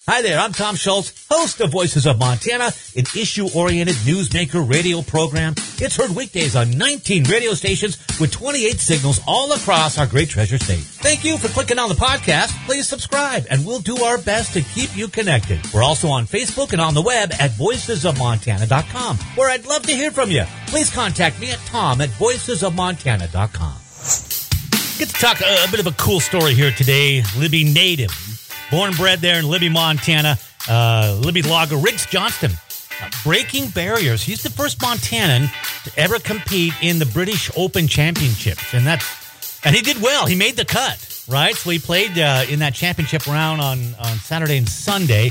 Hi there, I'm Tom Schultz, host of Voices of Montana, an issue-oriented newsmaker radio program. It's heard weekdays on 19 radio stations with 28 signals all across our great treasure state. Thank you for clicking on the podcast. Please subscribe, and we'll do our best to keep you connected. We're also on Facebook and on the web at voicesofmontana.com, where I'd love to hear from you. Please contact me at tom@voicesofmontana.com. Get to talk a bit of a cool story here today. Libby native. Born and bred there in Libby, Montana. Libby logger Riggs Johnston. Breaking barriers. He's the first Montanan to ever compete in the British Open Championships. And he did well. He made the cut, right? So he played in that championship round on Saturday and Sunday.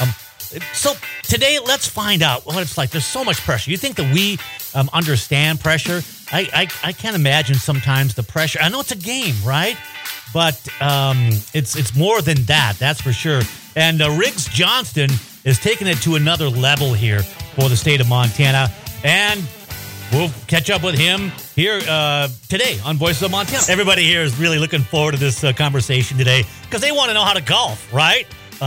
So today, let's find out what it's like. There's so much pressure. You think that we understand pressure? I can't imagine sometimes the pressure. I know it's a game, right? But it's more than that, that's for sure. And Riggs Johnston is taking it to another level here for the state of Montana. And we'll catch up with him here today on Voices of Montana. Everybody here is really looking forward to this conversation today because they want to know how to golf, right?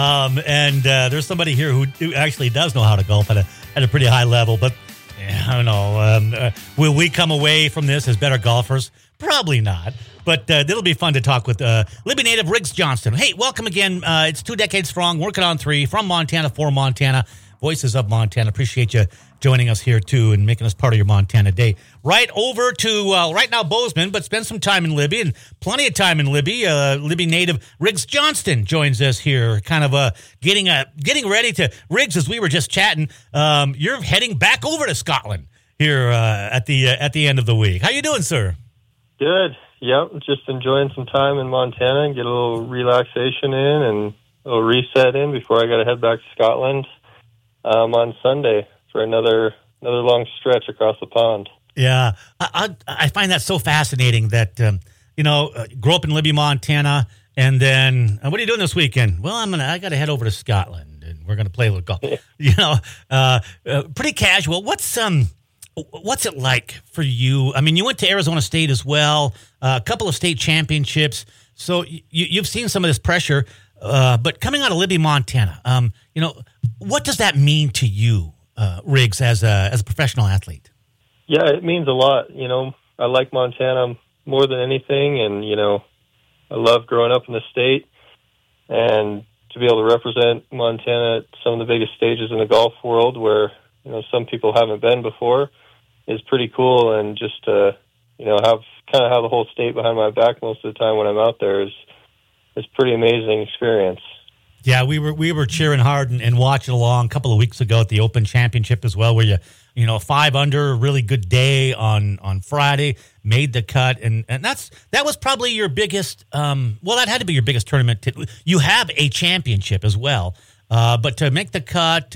And there's somebody here who actually does know how to golf at a pretty high level. But I don't know. Will we come away from this as better golfers? Probably not. But it'll be fun to talk with Libby native Riggs Johnston. Hey, welcome again. It's 2 decades strong, working on 3, from Montana, for Montana, Voices of Montana. Appreciate you joining us here, too, and making us part of your Montana Day. Right over to, right now, Bozeman, but spend some time in Libby, and plenty of time in Libby. Libby native Riggs Johnston joins us here, kind of getting ready to, Riggs, as we were just chatting, you're heading back over to Scotland here at the end of the week. How you doing, sir? Good. Yep, just enjoying some time in Montana and get a little relaxation in and a little reset in before I got to head back to Scotland on Sunday for another long stretch across the pond. Yeah, I find that so fascinating that, grew up in Libby, Montana, and then, what are you doing this weekend? Well, I got to head over to Scotland, and we're going to play a little golf. Pretty casual. What's it like for you? I mean, you went to Arizona State as well, a couple of state championships. So you've seen some of this pressure, but coming out of Libby, Montana, what does that mean to you, Riggs, as a professional athlete? Yeah, it means a lot. I like Montana more than anything, and, I love growing up in the state, and to be able to represent Montana at some of the biggest stages in the golf world where, some people haven't been before is pretty cool. And just to, have the whole state behind my back most of the time when I'm out there is pretty amazing experience. Yeah, we were cheering hard and watching along a couple of weeks ago at the Open Championship as well, where you 5 under, really good day on Friday, made the cut, and that was probably your biggest. That had to be your biggest tournament. You have a championship as well, but to make the cut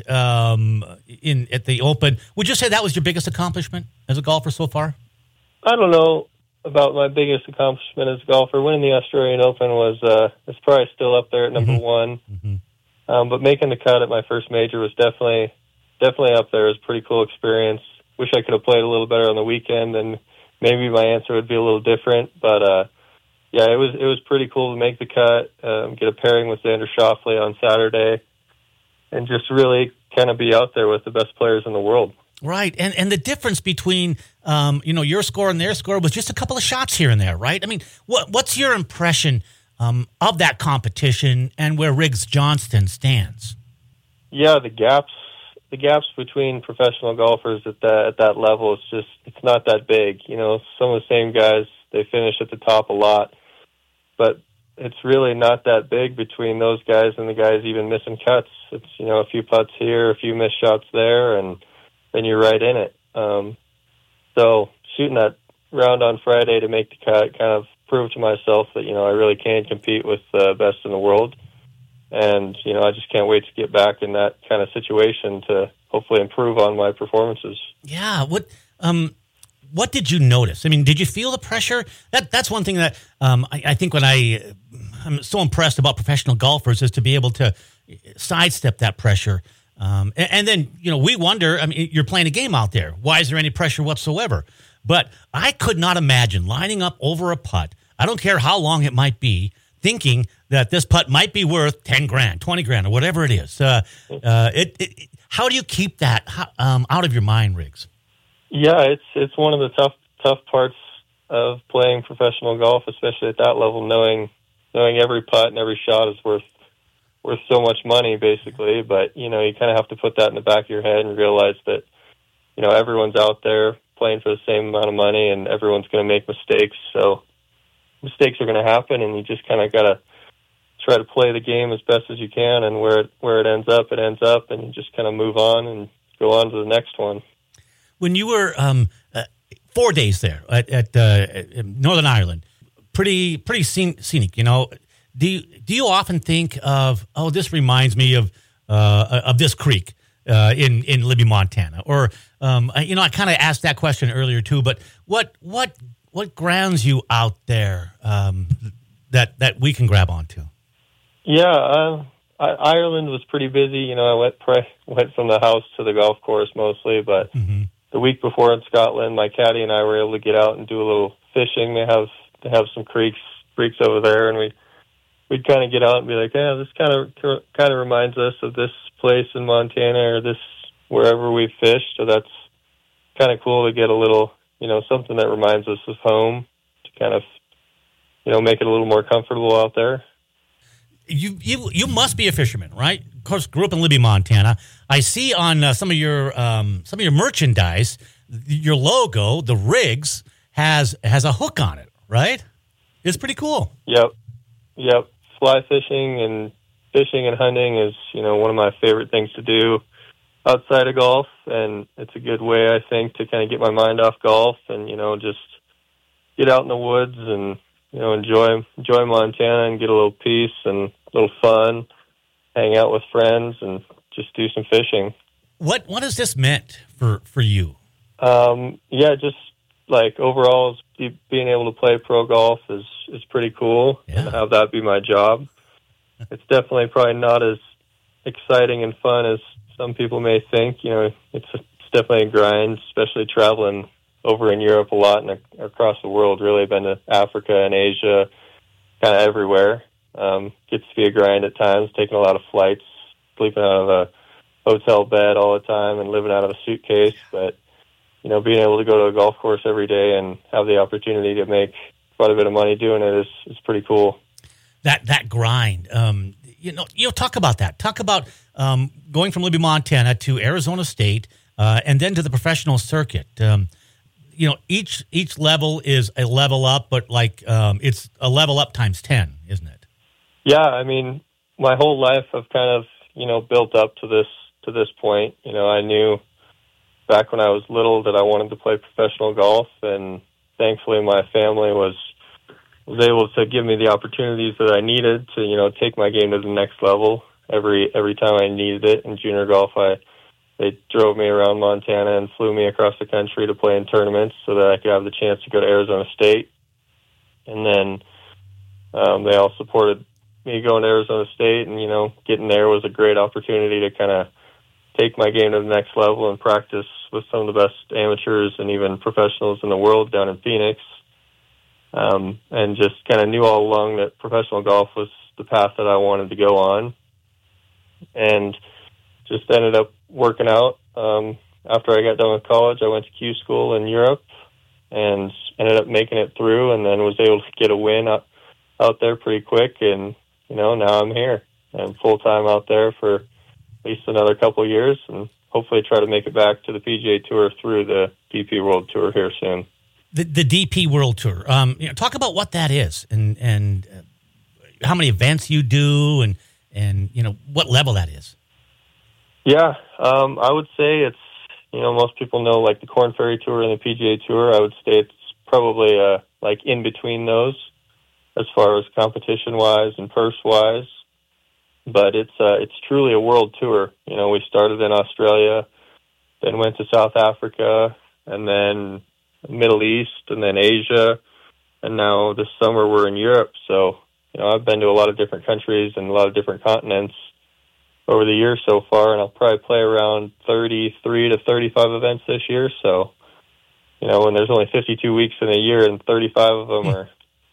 at the Open, would you say that was your biggest accomplishment as a golfer so far? I don't know about my biggest accomplishment as a golfer. Winning the Australian Open it's probably still up there at number one. Mm-hmm. But making the cut at my first major was definitely up there. It was a pretty cool experience. Wish I could have played a little better on the weekend, and maybe my answer would be a little different. But it was pretty cool to make the cut, get a pairing with Xander Schauffele on Saturday, and just really kind of be out there with the best players in the world. Right, and the difference between your score and their score was just a couple of shots here and there, right? I mean, what's your impression of that competition and where Riggs Johnston stands? Yeah, the gaps between professional golfers at that level, it's not that big. Some of the same guys, they finish at the top a lot, but it's really not that big between those guys and the guys even missing cuts. It's a few putts here, a few missed shots there, and then you're right in it. So shooting that round on Friday to make the cut kind of proved to myself that, I really can compete with the best in the world. And, I just can't wait to get back in that kind of situation to hopefully improve on my performances. Yeah. What did you notice? I mean, did you feel the pressure? That's one thing that I think when I'm so impressed about professional golfers is to be able to sidestep that pressure. And then, we wonder, I mean, you're playing a game out there. Why is there any pressure whatsoever? But I could not imagine lining up over a putt. I don't care how long it might be, thinking that this putt might be worth 10 grand, 20 grand, or whatever it is. How do you keep that out of your mind, Riggs? Yeah, it's one of the tough parts of playing professional golf, especially at that level, knowing every putt and every shot is worth so much money, basically. But, you kind of have to put that in the back of your head and realize that, everyone's out there playing for the same amount of money and everyone's going to make mistakes. So mistakes are going to happen, and you just kind of got to try to play the game as best as you can, and where it ends up, and you just kind of move on and go on to the next one. When you were 4 days there at Northern Ireland, pretty scenic, Do you often think of, this reminds me of this creek in Libby, Montana? Or, I kind of asked that question earlier too, but what grounds you out there that we can grab onto? Yeah, Ireland was pretty busy. I went from the house to the golf course mostly, but the week before in Scotland, my caddy and I were able to get out and do a little fishing. They have some creeks over there, and we'd kind of get out and be like, yeah, this kind of reminds us of this place in Montana or this wherever we fished. So that's kind of cool to get a little, something that reminds us of home to kind of, make it a little more comfortable out there. You must be a fisherman, right? Of course, grew up in Libby, Montana. I see on some of your merchandise, your logo, the Riggs, has a hook on it, right? It's pretty cool. Yep. Fly fishing and hunting is, one of my favorite things to do outside of golf, and it's a good way, I think, to kind of get my mind off golf and, just get out in the woods and, enjoy Montana and get a little peace and a little fun, hang out with friends, and just do some fishing. What has this meant for you? Just like overall, being able to play pro golf is pretty cool. Yeah. And have that be my job. It's definitely probably not as exciting and fun as some people may think. It's definitely a grind, especially traveling over in Europe a lot and across the world. Really been to Africa and Asia, kind of everywhere. Gets to be a grind at times, taking a lot of flights, sleeping out of a hotel bed all the time and living out of a suitcase. But, being able to go to a golf course every day and have the opportunity to make quite a bit of money doing it is pretty cool. That grind, talk about that. Talk about going from Libby, Montana to Arizona State and then to the professional circuit. Each level is a level up, but it's a level up times 10, isn't it? Yeah, I mean, my whole life I've kind of, built up to this point. I knew back when I was little that I wanted to play professional golf, and thankfully my family was able to give me the opportunities that I needed to, take my game to the next level every time I needed it. In junior golf, they drove me around Montana and flew me across the country to play in tournaments so that I could have the chance to go to Arizona State. And then they all supported me going to Arizona State, and, getting there was a great opportunity to kind of take my game to the next level and practice with some of the best amateurs and even professionals in the world down in Phoenix. And just kind of knew all along that professional golf was the path that I wanted to go on. And just ended up working out. After I got done with college, I went to Q school in Europe and ended up making it through, and then was able to get a win out there pretty quick. And, now I'm here and full-time out there for at least another couple of years, and hopefully try to make it back to the PGA Tour through the DP World Tour here soon. The DP World Tour. Talk about what that is and how many events you do and what level that is. Yeah, I would say it's, most people know like the Korn Ferry Tour and the PGA Tour. I would say it's probably like in between those as far as competition-wise and purse-wise. But it's truly a world tour. We started in Australia, then went to South Africa, and then Middle East, and then Asia, and now this summer we're in Europe. So, I've been to a lot of different countries and a lot of different continents over the years so far, and I'll probably play around 33 to 35 events this year. So, when there's only 52 weeks in a year and 35 of them are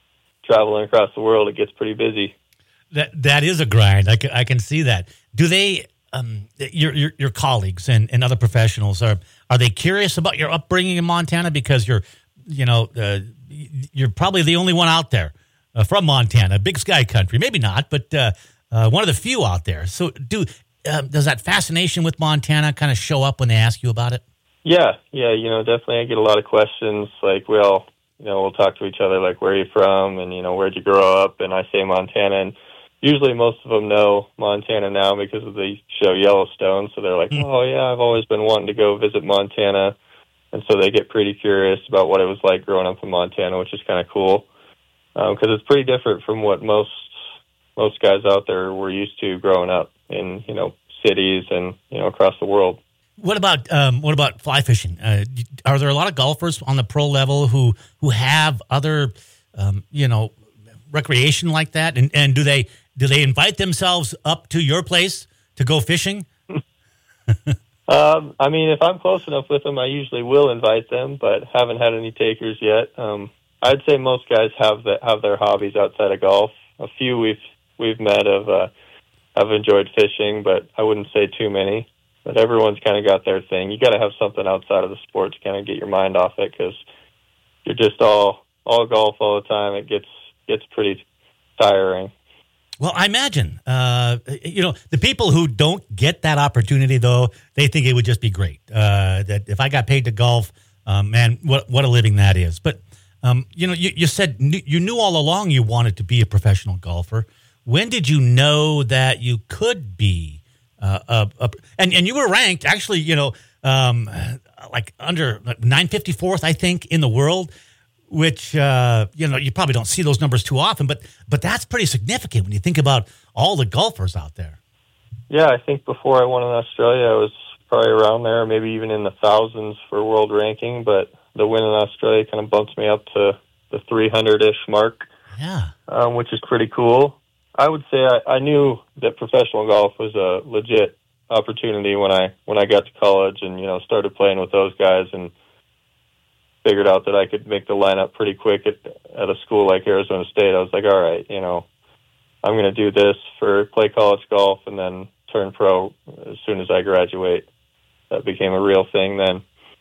traveling across the world, it gets pretty busy. That is a grind. I can see that. Do they, your colleagues and other professionals, are they curious about your upbringing in Montana? Because you're probably the only one out there from Montana, big sky country. Maybe not, but one of the few out there. So does that fascination with Montana kind of show up when they ask you about it? Yeah, definitely. I get a lot of questions. Like, we'll talk to each other, like, where are you from? And, where'd you grow up? And I say Montana. And usually most of them know Montana now because of the show Yellowstone. So they're like, oh, yeah, I've always been wanting to go visit Montana. And so they get pretty curious about what it was like growing up in Montana, which is kind of cool. Because it's pretty different from what most guys out there were used to growing up in, cities and, across the world. What about fly fishing? Are there a lot of golfers on the pro level who have other, recreation like that? And do they invite themselves up to your place to go fishing? I mean, if I'm close enough with them, I usually will invite them, but haven't had any takers yet. I'd say most guys have their hobbies outside of golf. A few we've met have enjoyed fishing, but I wouldn't say too many. But everyone's kind of got their thing. You got to have something outside of the sport to kind of get your mind off it, because you're just all golf all the time. It gets pretty tiring. Well, I imagine, the people who don't get that opportunity, though, they think it would just be great. That if I got paid to golf, man, what a living that is. But, you said you knew all along you wanted to be a professional golfer. When did you know that you could be and you were ranked actually, like under 954th, I think, in the world, which, you probably don't see those numbers too often, but that's pretty significant when you think about all the golfers out there. Yeah, I think before I won in Australia, I was probably around there, maybe even in the thousands for world ranking, but the win in Australia kind of bumps me up to the 300-ish mark, which is pretty cool. I would say I knew that professional golf was a legit opportunity when I got to college and, started playing with those guys and figured out that I could make the lineup pretty quick at a school like Arizona State. I was like, all right, I'm going to do this play college golf and then turn pro as soon as I graduate. That became a real thing then.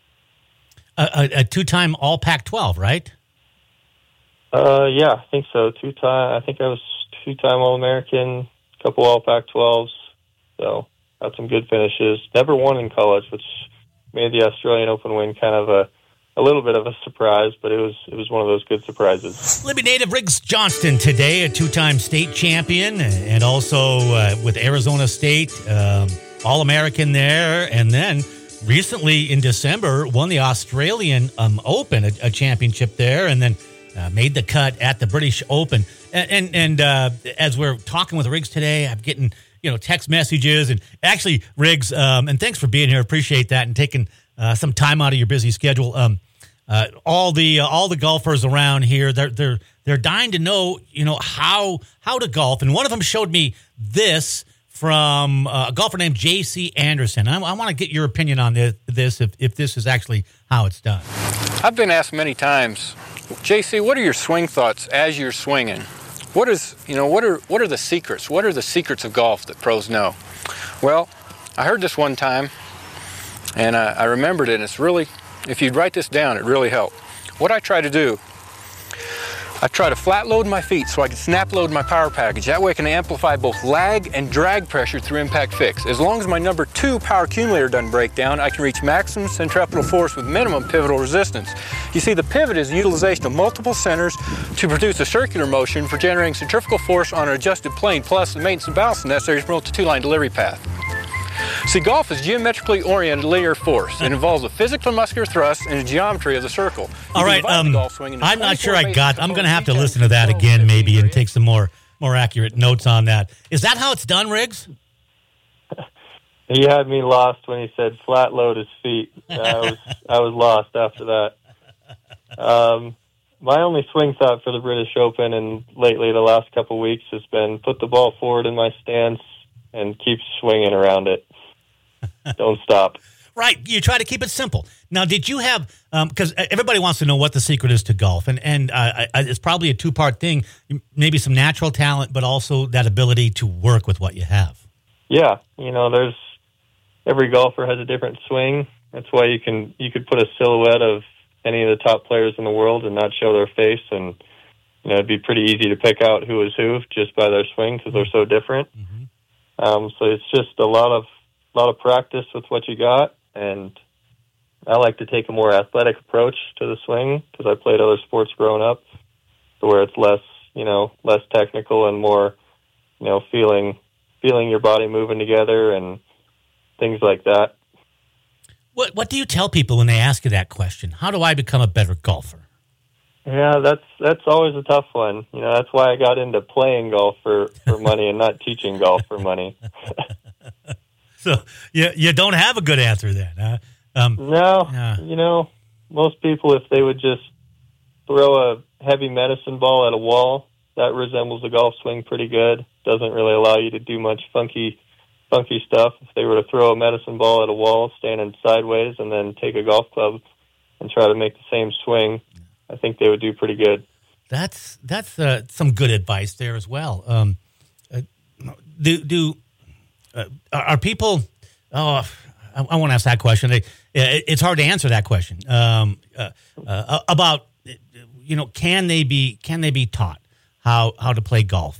A two-time All Pac-12, right? Yeah, I think so. I think I was two-time All-American, a couple All Pac-12s, so had some good finishes. Never won in college, which made the Australian Open win kind of a little bit of a surprise, but it was one of those good surprises. Libby native Riggs Johnston today, a two-time state champion, and also with Arizona State, All-American there, and then recently in December won the Australian Open, a championship there, and then made the cut at the British Open. And as we're talking with Riggs today, I'm getting text messages, and actually Riggs, and thanks for being here. Appreciate that and taking some time out of your busy schedule. All the golfers around here, they're dying to know how to golf, and one of them showed me this from a golfer named J.C. Anderson. I want to get your opinion on this if this is actually how it's done. I've been asked many times, J.C., what are your swing thoughts as you're swinging? What are the secrets? What are the secrets of golf that pros know? Well, I heard this one time, and I remembered it, and it's really, if you'd write this down, it really helped. What I try to do, I try to flat load my feet so I can snap load my power package. That way I can amplify both lag and drag pressure through impact fix. As long as my number 2 power accumulator doesn't break down, I can reach maximum centripetal force with minimum pivotal resistance. You see, the pivot is the utilization of multiple centers to produce a circular motion for generating centrifugal force on an adjusted plane, plus the maintenance and balance necessary to promote the two-line delivery path. See, golf is geometrically oriented linear force. It involves a physical and muscular thrust and the geometry of the circle. All right, I'm not sure I'm going to have to listen to that again maybe and take some more accurate notes on that. Is that how it's done, Riggs? He had me lost when he said flat load his feet. I was lost after that. My only swing thought for the British Open and lately the last couple of weeks has been put the ball forward in my stance and keep swinging around it. Don't stop. Right. You try to keep it simple. Now, did you have, because everybody wants to know what the secret is to golf, and it's probably a two-part thing, maybe some natural talent, but also that ability to work with what you have. Yeah, every golfer has a different swing. That's why you could put a silhouette of any of the top players in the world and not show their face, and it'd be pretty easy to pick out who is who just by their swing because they're so different. Mm-hmm. So it's just a lot of practice with what you got, and I like to take a more athletic approach to the swing because I played other sports growing up, to where it's less technical and more, feeling your body moving together and things like that. What do you tell people when they ask you that question? How do I become a better golfer? Yeah, that's always a tough one. That's why I got into playing golf for money and not teaching golf for money. So you don't have a good answer then, huh? No, yeah. Most people, if they would just throw a heavy medicine ball at a wall, that resembles a golf swing pretty good. Doesn't really allow you to do much funky stuff. If they were to throw a medicine ball at a wall, standing sideways, and then take a golf club and try to make the same swing, I think they would do pretty good. That's some good advice there as well. Are people? Oh, I want to ask that question. It's hard to answer that question about can they be taught how to play golf?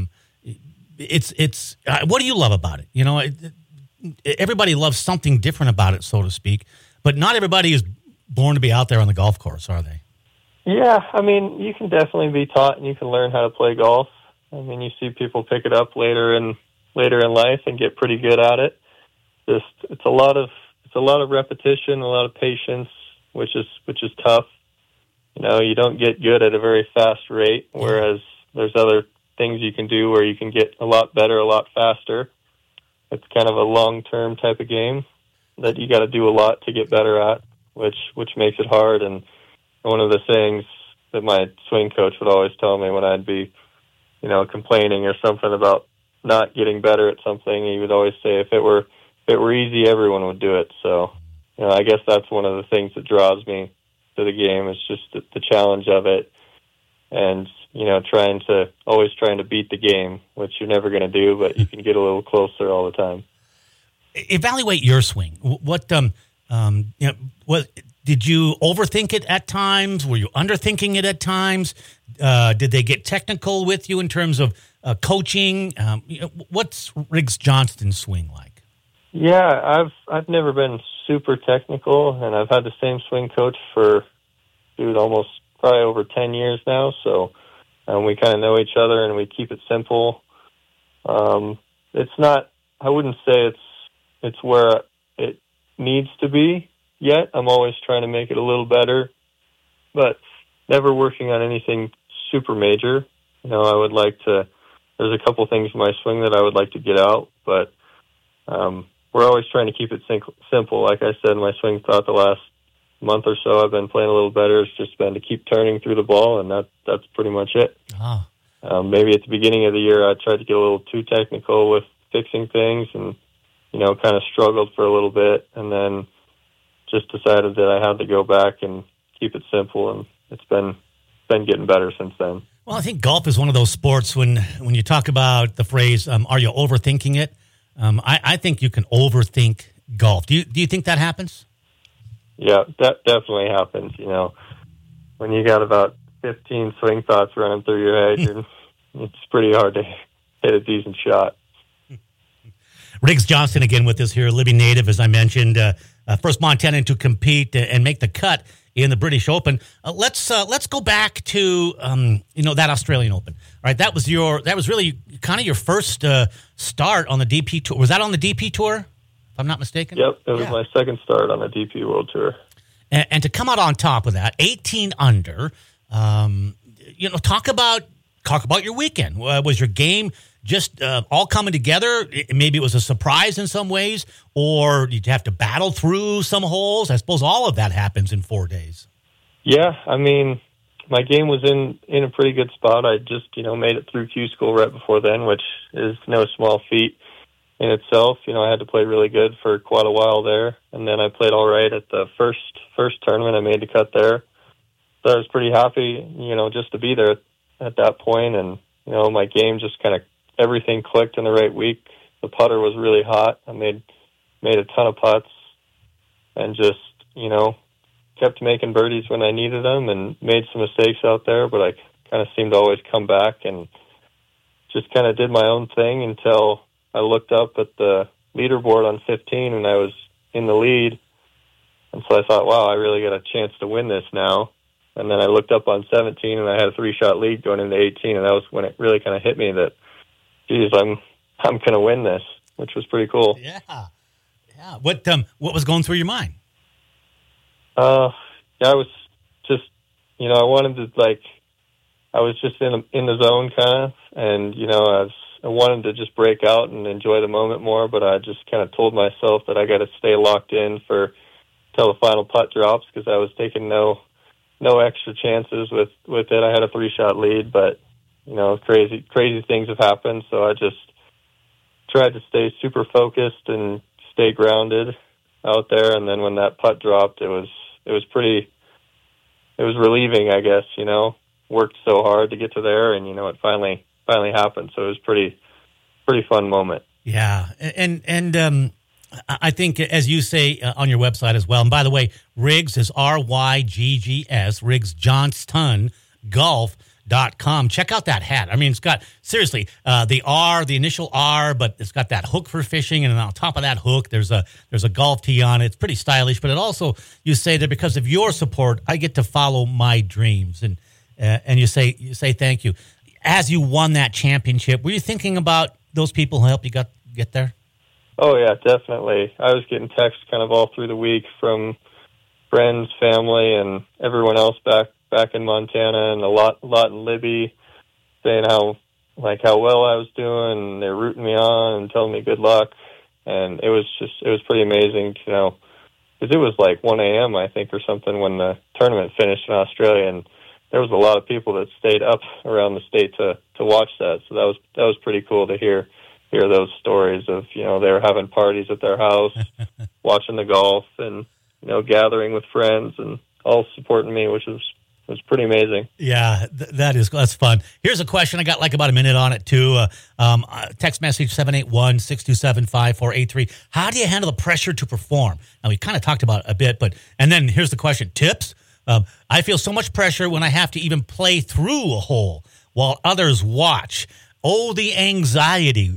It's what do you love about it? Everybody loves something different about it, so to speak. But not everybody is born to be out there on the golf course, are they? Yeah, you can definitely be taught, and you can learn how to play golf. You see people pick it up later in life and get pretty good at it. It's a lot of repetition, a lot of patience, which is tough. You don't get good at a very fast rate, whereas there's other things you can do where you can get a lot better, a lot faster. It's kind of a long-term type of game that you got to do a lot to get better at, which makes it hard. And one of the things that my swing coach would always tell me when I'd be, complaining or something about not getting better at something, he would always say, if it were easy, everyone would do it. So, I guess that's one of the things that draws me to the game, is just the challenge of it, and always trying to beat the game, which you're never going to do, but you can get a little closer all the time. Evaluate your swing. What did you overthink it at times? Were you underthinking it at times? Did they get technical with you in terms of coaching? What's Riggs Johnston's swing like? Yeah, I've never been super technical, and I've had the same swing coach for almost probably over 10 years now. So we kind of know each other, and we keep it simple. It's not. I wouldn't say it's where it needs to be yet. I'm always trying to make it a little better, but never working on anything super major. I would like to. There's a couple things in my swing that I would like to get out, but we're always trying to keep it simple. Like I said, my swing thought the last month or so I've been playing a little better. It's just been to keep turning through the ball, and that's pretty much it. Oh. Maybe at the beginning of the year I tried to get a little too technical with fixing things, and kind of struggled for a little bit, and then just decided that I had to go back and keep it simple, and it's been getting better since then. Well, I think golf is one of those sports when you talk about the phrase, are you overthinking it? I think you can overthink golf. Do you think that happens? Yeah, that definitely happens. When you got about 15 swing thoughts running through your head, it's pretty hard to hit a decent shot. Riggs Johnston again with us here, Libby native, as I mentioned, first Montanan to compete and make the cut in the British Open. Let's go back to that Australian Open. All right, that was really kind of your first start on the DP Tour. Was that on the DP Tour, if I'm not mistaken? Yep, it was my second start on the DP World Tour. And to come out on top of that, 18 under. Talk about your weekend. Was your game just all coming together? Maybe it was a surprise in some ways, or you'd have to battle through some holes. I suppose all of that happens in 4 days. Yeah, my game was in a pretty good spot. I just, made it through Q School right before then, which is no small feat. in itself. You know, I had to play really good for quite a while there, and then I played all right at the first tournament. I made the cut there, so I was pretty happy, you know, just to be there at that point. And you know, my game just kind of everything clicked in the right week. The putter was really hot. I made a ton of putts, and just, you know, kept making birdies when I needed them, and made some mistakes out there, but I kind of seemed to always come back and just kind of did my own thing until I looked up at the leaderboard on 15 and I was in the lead. And so I thought, wow, I really got a chance to win this now. And then I looked up on 17 and I had a 3-shot lead going into 18, and that was when it really kind of hit me that, geez, I'm going to win this, which was pretty cool. Yeah. What was going through your mind? Yeah, I was just, you know, I wanted to, like, I was just in the zone kind of, and, you know, I wanted to just break out and enjoy the moment more, but I just kind of told myself that I got to stay locked in till the final putt drops, because I was taking no extra chances with it. I had a 3-shot lead, but, you know, crazy things have happened, so I just tried to stay super focused and stay grounded out there. And then when that putt dropped, it was relieving, I guess, you know. Worked so hard to get to there, and, you know, it finally happened. So it was pretty fun moment. Yeah. And I think, as you say on your website as well, and by the way, Riggs is RYGGS, Riggs Johnston Golf.com. Check out that hat. I mean, it's got, seriously, the initial R, but it's got that hook for fishing, and on top of that hook, there's a golf tee on it. It's pretty stylish, but it also, you say that because of your support, I get to follow my dreams, and you say thank you. As you won that championship, were you thinking about those people who helped you get there? Oh yeah, definitely. I was getting texts kind of all through the week from friends, family, and everyone else back in Montana, and a lot in Libby, saying how well I was doing, and they're rooting me on and telling me good luck. And it was pretty amazing, you know, because it was like 1 a.m. I think or something when the tournament finished in Australia, and there was a lot of people that stayed up around the state to watch that. So that was pretty cool to hear those stories of, you know, they were having parties at their house, watching the golf, and, you know, gathering with friends, and all supporting me, which was pretty amazing. Yeah, that's fun. Here's a question. I got like about a minute on it too. Text message 781-627-5483. How do you handle the pressure to perform? Now, we kind of talked about it a bit, and then here's the question. Tips? I feel so much pressure when I have to even play through a hole while others watch. Oh, the anxiety.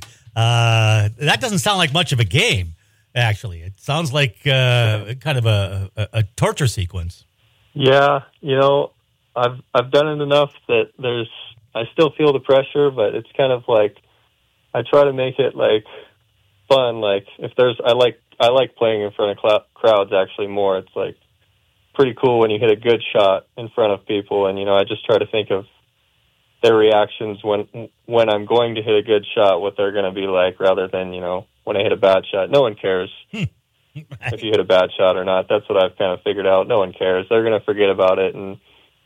That doesn't sound like much of a game, actually. It sounds like kind of a torture sequence. Yeah, you know, I've done it enough that I still feel the pressure, but it's kind of like I try to make it like fun. Like I like playing in front of crowds actually more. It's like pretty cool when you hit a good shot in front of people, and, you know, I just try to think of their reactions when I'm going to hit a good shot, what they're going to be like, rather than, you know, when I hit a bad shot. No one cares if you hit a bad shot or not. That's what I've kind of figured out. No one cares. They're going to forget about it in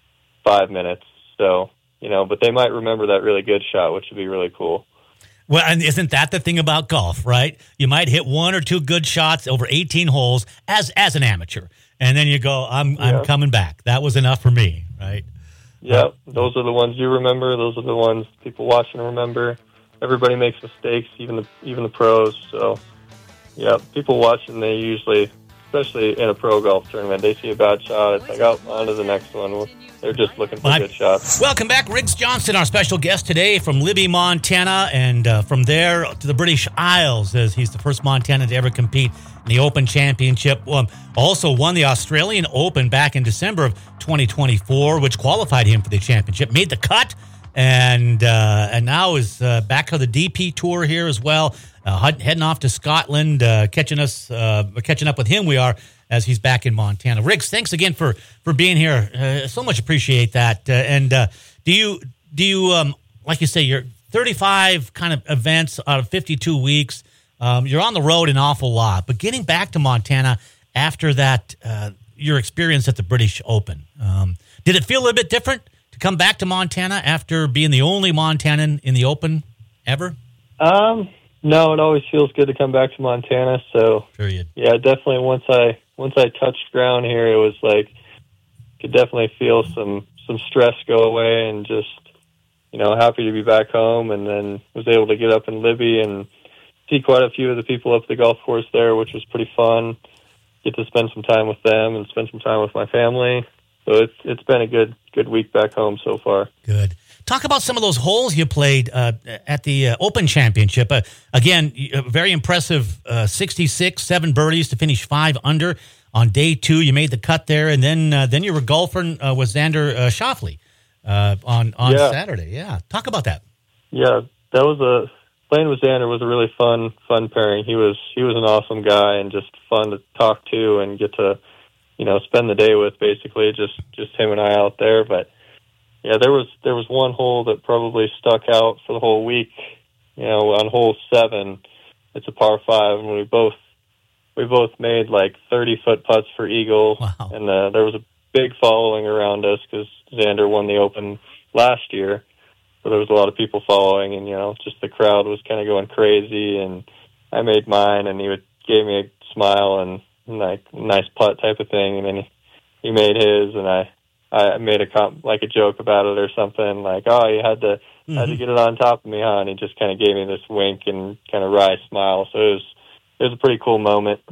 5 minutes. So, you know, but they might remember that really good shot, which would be really cool. Well, and isn't that the thing about golf, right? You might hit 1 or 2 good shots over 18 holes as an amateur, and then you go, I'm coming back. That was enough for me, right? Yeah, those are the ones you remember. Those are the ones people watching remember. Everybody makes mistakes, even the pros. So, yeah, people watching, they usually, especially in a pro golf tournament, they see a bad shot. It's like, oh, on to the next one. They're just looking for good shots. Welcome back, Riggs Johnston, our special guest today from Libby, Montana, and from there to the British Isles, as he's the first Montanan to ever compete in the Open Championship. Also won the Australian Open back in December of 2024, which qualified him for the championship. Made the cut, and now is back to the DP Tour here as well. Heading off to Scotland, catching up with him. We are, as he's back in Montana. Riggs, thanks again for being here. So much appreciate that. And do you like you say, you're 35 kind of events out of 52 weeks. You're on the road an awful lot, but getting back to Montana after that, your experience at the British Open, did it feel a little bit different to come back to Montana after being the only Montanan in the Open ever? No, it always feels good to come back to Montana. So, Period. yeah, definitely. Once I touched ground here, it was like could definitely feel some stress go away, and just happy to be back home. And then was able to get up in Libby and see quite a few of the people up at the golf course there, which was pretty fun. Get to spend some time with them and spend some time with my family. So it's been a good week back home so far. Good. Talk about some of those holes you played at the Open Championship. Again, very impressive 66, 7 birdies to finish 5 under on day 2. You made the cut there, and then you were golfing with Xander Schauffele on Saturday. Yeah, talk about that. Yeah, that was playing with Xander was a really fun pairing. He was an awesome guy and just fun to talk to and get to spend the day with. Basically, just him and I out there, but. Yeah, there was one hole that probably stuck out for the whole week. On hole 7, it's a par 5, and we both made like 30-foot putts for eagle. Wow. And there was a big following around us because Xander won the Open last year, so there was a lot of people following, and just the crowd was kind of going crazy. And I made mine, and he gave me a smile and like nice putt type of thing, and then he made his, and I made a joke about it or something, like, oh, you had to get it on top of me, huh? And he just kind of gave me this wink and kind of wry smile. So it was a pretty cool moment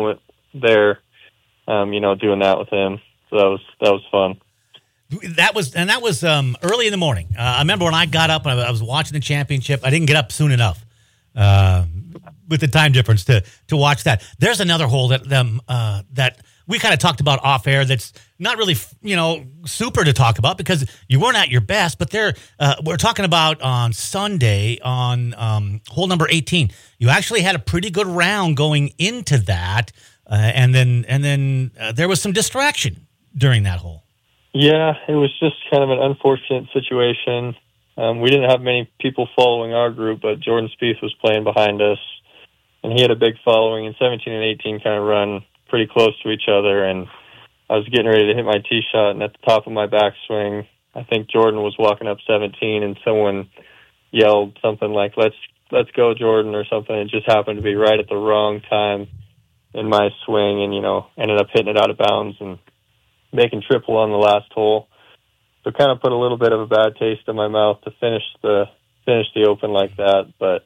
there, doing that with him. So that was fun. That was early in the morning. I remember when I got up and I was watching the championship. I didn't get up soon enough with the time difference to watch that. There's another hole that we kind of talked about off air that's not really, super to talk about because you weren't at your best, but we're talking about on Sunday on hole number 18. You actually had a pretty good round going into that, and then there was some distraction during that hole. Yeah, it was just kind of an unfortunate situation. We didn't have many people following our group, but Jordan Spieth was playing behind us, and he had a big following, and 17 and 18 kind of run pretty close to each other, and I was getting ready to hit my tee shot, and at the top of my backswing, I think Jordan was walking up 17, and someone yelled something like, let's go, Jordan, or something. It just happened to be right at the wrong time in my swing, and, ended up hitting it out of bounds and making triple on the last hole. So kind of put a little bit of a bad taste in my mouth to finish the Open like that, but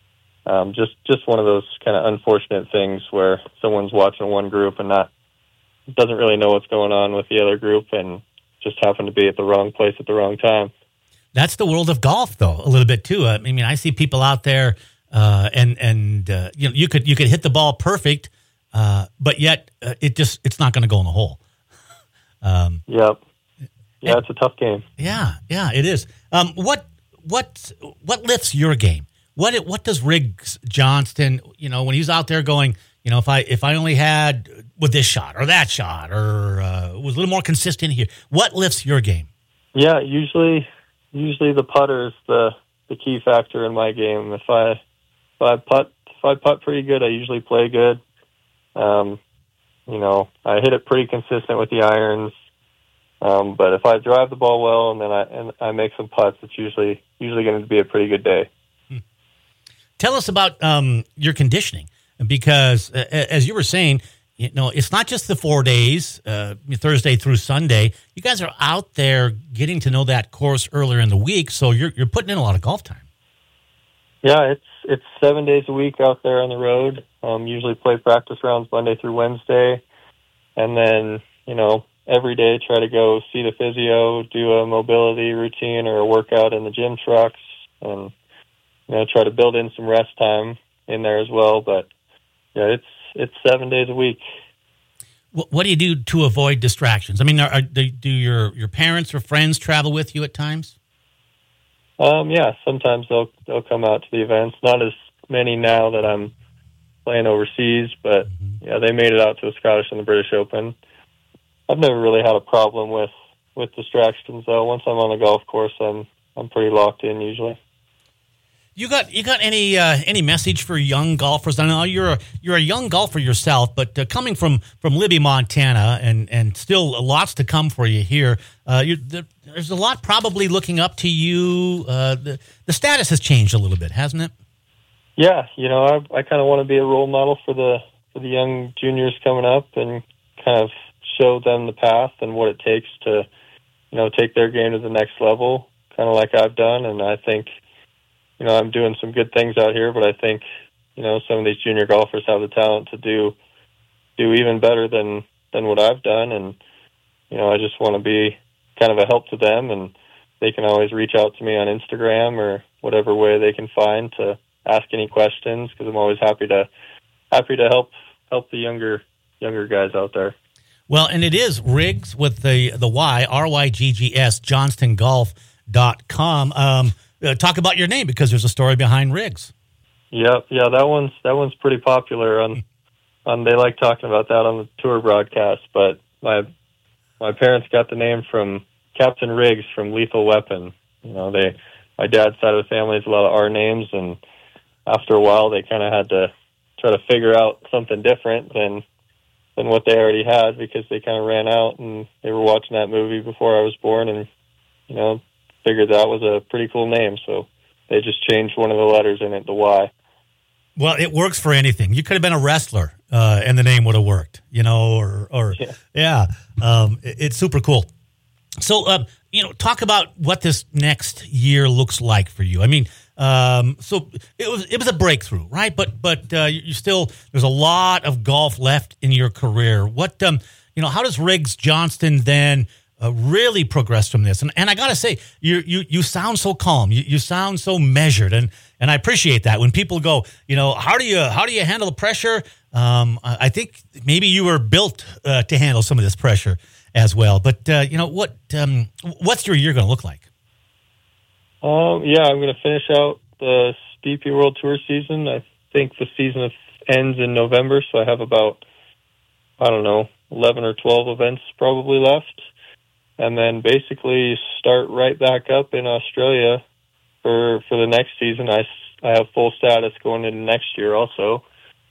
just one of those kind of unfortunate things where someone's watching one group and doesn't really know what's going on with the other group and just happened to be at the wrong place at the wrong time. That's the world of golf, though, a little bit too. I mean, I see people out there, and you could hit the ball perfect, but yet it's not going to go in the hole. Yep. Yeah, it's a tough game. Yeah, it is. What lifts your game? What does Riggs Johnston, when he's out there going, if I only had with this shot or that shot or was a little more consistent here, what lifts your game? Yeah, usually the putter is the key factor in my game. If I putt pretty good, I usually play good. I hit it pretty consistent with the irons. But if I drive the ball well and then I make some putts, it's usually going to be a pretty good day. Tell us about your conditioning, because as you were saying, it's not just the 4 days, Thursday through Sunday. You guys are out there getting to know that course earlier in the week, so you're putting in a lot of golf time. Yeah, it's 7 days a week out there on the road. Usually play practice rounds Monday through Wednesday, and then every day try to go see the physio, do a mobility routine or a workout in the gym trucks, and try to build in some rest time in there as well. But yeah, it's 7 days a week. What do you do to avoid distractions? I mean, do your parents or friends travel with you at times? Yeah, sometimes they'll come out to the events. Not as many now that I'm playing overseas, but yeah, they made it out to the Scottish and the British Open. I've never really had a problem with distractions though. Once I'm on the golf course, I'm pretty locked in usually. You got any message for young golfers? I know you're a young golfer yourself, but coming from Libby, Montana, and still lots to come for you here. There's a lot probably looking up to you. The status has changed a little bit, hasn't it? Yeah, I kind of want to be a role model for the young juniors coming up and kind of show them the path and what it takes to, take their game to the next level, kind of like I've done. And I think, I'm doing some good things out here, but I think, some of these junior golfers have the talent to do even better than what I've done. And, I just want to be kind of a help to them, and they can always reach out to me on Instagram or whatever way they can find to ask any questions, because I'm always happy to help the younger guys out there. Well, and it is Riggs with the Y, RYGGS, JohnstonGolf.com. Talk about your name, because there's a story behind Riggs. Yeah, that one's pretty popular on they like talking about that on the tour broadcast. But my parents got the name from Captain Riggs from Lethal Weapon. My dad's side of the family has a lot of R names, and after a while they kind of had to try to figure out something different than what they already had, because they kind of ran out, and they were watching that movie before I was born, and figured that was a pretty cool name, so they just changed one of the letters in it, the Y. Well, it works for anything. You could have been a wrestler, and the name would have worked, it's super cool. So, talk about what this next year looks like for you. I mean, so it was a breakthrough, right? But you still, there's a lot of golf left in your career. What, how does Riggs Johnston then really progress from this? And I gotta say, you sound so calm. You sound so measured, and I appreciate that. When people go, how do you handle the pressure? I think maybe you were built to handle some of this pressure as well. But what's your year going to look like? I'm going to finish out the DP World Tour season. I think the season ends in November, so I have about 11 or 12 events probably left. And then basically start right back up in Australia for the next season. I have full status going into next year also.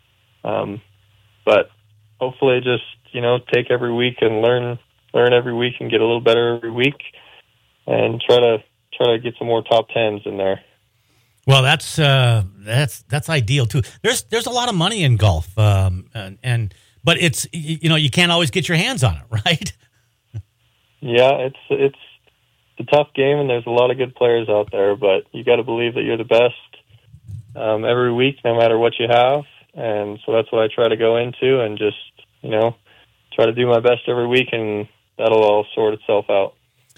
But hopefully just, take every week and learn every week and get a little better every week, and try to get some more top tens in there. Well, that's ideal too. There's a lot of money in golf, but it's you can't always get your hands on it, right? Yeah, it's a tough game, and there's a lot of good players out there, but you got to believe that you're the best every week, no matter what you have. And so that's what I try to go into, and just try to do my best every week, and that'll all sort itself out.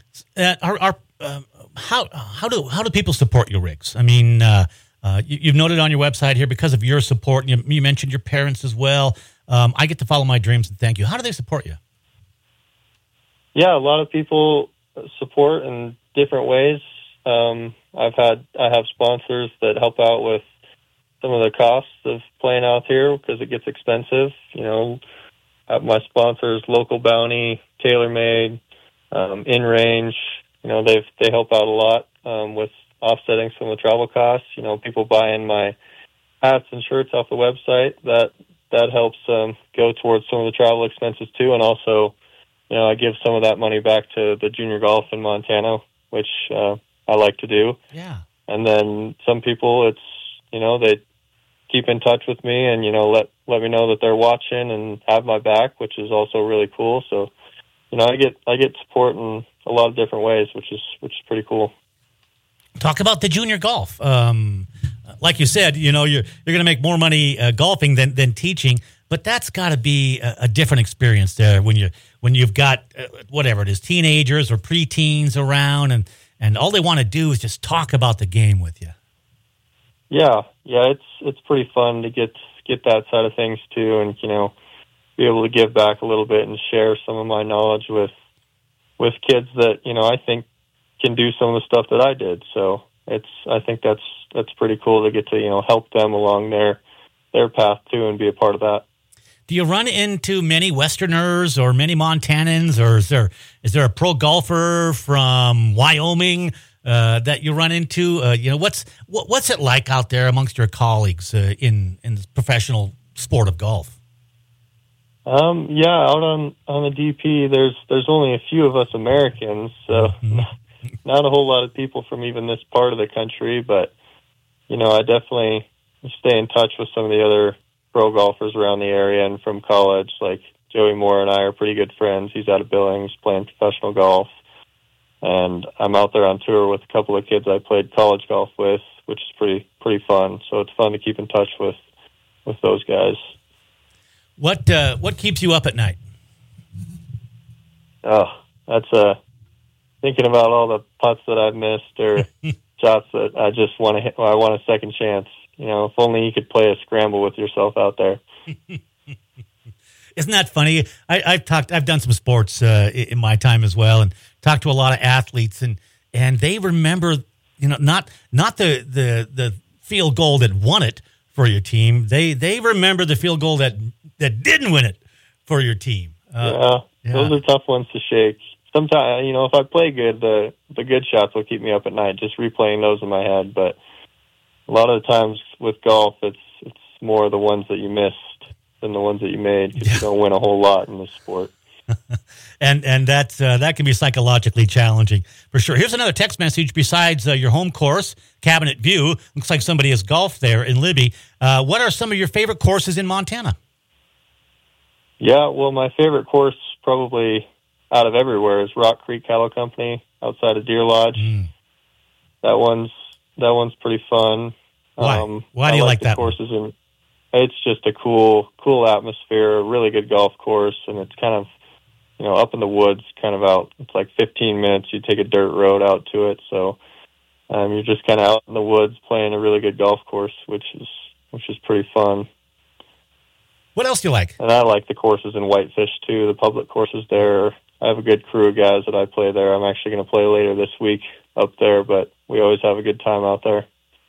How do people support you, Riggs? I mean, you've noted on your website here, because of your support, and you mentioned your parents as well. I get to follow my dreams, and thank you. How do they support you? Yeah, a lot of people support in different ways. I have sponsors that help out with some of the costs of playing out here, because it gets expensive. My sponsors, Local Bounty, TaylorMade, InRange. They help out a lot with offsetting some of the travel costs. People buying my hats and shirts off the website, that helps go towards some of the travel expenses too. And also, I give some of that money back to the junior golf in Montana, which I like to do. Yeah. And then some people, it's, they keep in touch with me and, let me know that they're watching and have my back, which is also really cool. So, I get support in a lot of different ways, which is pretty cool. Talk about the junior golf. Like you said, you're going to make more money golfing than teaching, but that's got to be a different experience there when you've got whatever it is, teenagers or preteens around, and all they want to do is just talk about the game with you. Yeah, it's pretty fun to get that side of things too, and be able to give back a little bit and share some of my knowledge with kids that I think can do some of the stuff that I did. So I think that's pretty cool to get to help them along their path too, and be a part of that. Do you run into many Westerners or many Montanans, or is there a pro golfer from Wyoming that you run into? What's it like out there amongst your colleagues in the professional sport of golf? Out on the DP, there's only a few of us Americans, so not a whole lot of people from even this part of the country. But I definitely stay in touch with some of the other pro golfers around the area and from college. Like Joey Moore and I are pretty good friends. He's out of Billings playing professional golf. And I'm out there on tour with a couple of kids I played college golf with, which is pretty fun. So it's fun to keep in touch with those guys. What keeps you up at night? Oh, that's thinking about all the putts that I've missed or shots that I just want to hit. I want a second chance. You know, if only you could play a scramble with yourself out there. Isn't that funny? I've done some sports in my time as well, and talked to a lot of athletes, and they remember, you know, not the field goal that won it for your team. They remember the field goal that didn't win it for your team. Yeah, those are tough ones to shake. Sometimes, you know, if I play good, the good shots will keep me up at night, just replaying those in my head. But a lot of the times with golf, it's more the ones that you missed than the ones that you made, because you don't win a whole lot in this sport. and that can be psychologically challenging for sure. Here's another text message. Besides your home course, Cabinet View, looks like somebody has golfed there in Libby. What are some of your favorite courses in Montana? Yeah, well, my favorite course probably out of everywhere is Rock Creek Cattle Company outside of Deer Lodge. That one's pretty fun. Why do you like that courses? It's just a cool atmosphere, a really good golf course, and it's kind of, you know, up in the woods, kind of out. It's like 15 minutes. You take a dirt road out to it, so you're just kind of out in the woods playing a really good golf course, which is pretty fun. What else do you like? And I like the courses in Whitefish too. The public courses there. I have a good crew of guys that I play there. I'm actually going to play later this week up there, but we always have a good time out there.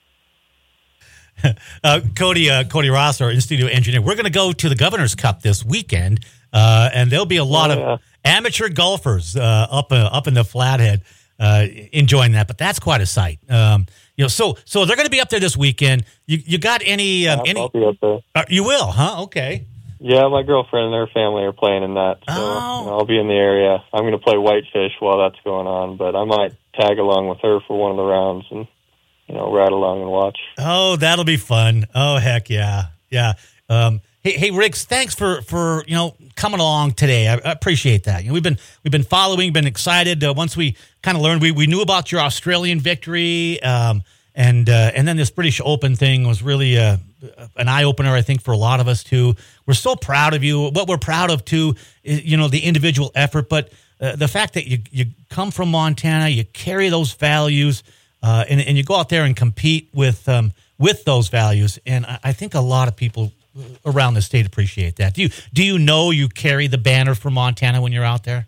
Cody Ross, our in-studio engineer, we're going to go to the Governor's Cup this weekend, and there'll be a lot of amateur golfers up in the Flathead enjoying that. But that's quite a sight. You know, so they're going to be up there this weekend. You got any? I'll be up there. You will, huh? Okay. Yeah, my girlfriend and her family are playing in that, so you know, I'll be in the area. I'm going to play Whitefish while that's going on, but I might tag along with her for one of the rounds and, you know, ride along and watch. Oh, that'll be fun. Oh, heck yeah. Yeah. Hey, Riggs, thanks for you know, coming along today. I appreciate that. You know, we've been following, been excited. Once we kind of learned, we knew about your Australian victory, and then this British Open thing was really an eye-opener, I think, for a lot of us, too. We're so proud of you. What we're proud of, too, is, you know, the individual effort, but the fact that you come from Montana, you carry those values, and you go out there and compete with those values. And I think a lot of people around the state appreciate that. Do you know you carry the banner for Montana when you're out there?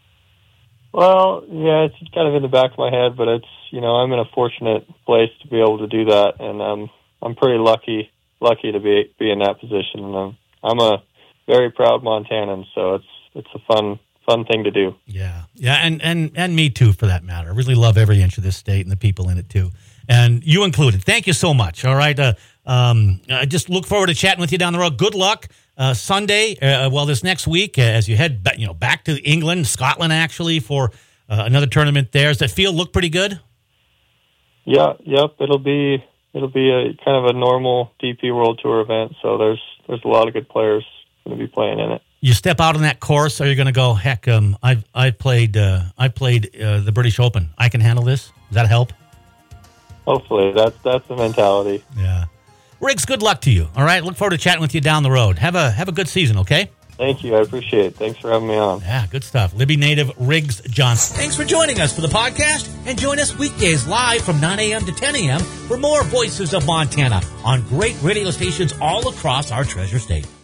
Well, yeah, it's kind of in the back of my head, but it's, you know, I'm in a fortunate place to be able to do that, and I'm pretty lucky to be in that position. And I'm a very proud Montanan, so it's a fun thing to do. Yeah, and me too, for that matter. I really love every inch of this state and the people in it too, and you included. Thank you so much. All right, I just look forward to chatting with you down the road. Good luck Sunday. This next week as you head back to England, Scotland, actually, for another tournament there. Does that field look pretty good? Yeah, yep. It'll be a kind of a normal DP World Tour event. So there's a lot of good players going to be playing in it. You step out on that course, are you going to go, heck, I played the British Open. I can handle this. Does that help? Hopefully, that's the mentality. Yeah, Riggs, good luck to you. All right, look forward to chatting with you down the road. Have a good season, okay? Thank you. I appreciate it. Thanks for having me on. Yeah, good stuff. Libby native Riggs Johnson. Thanks for joining us for the podcast, and join us weekdays live from 9 a.m. to 10 a.m. for more Voices of Montana on great radio stations all across our treasure state.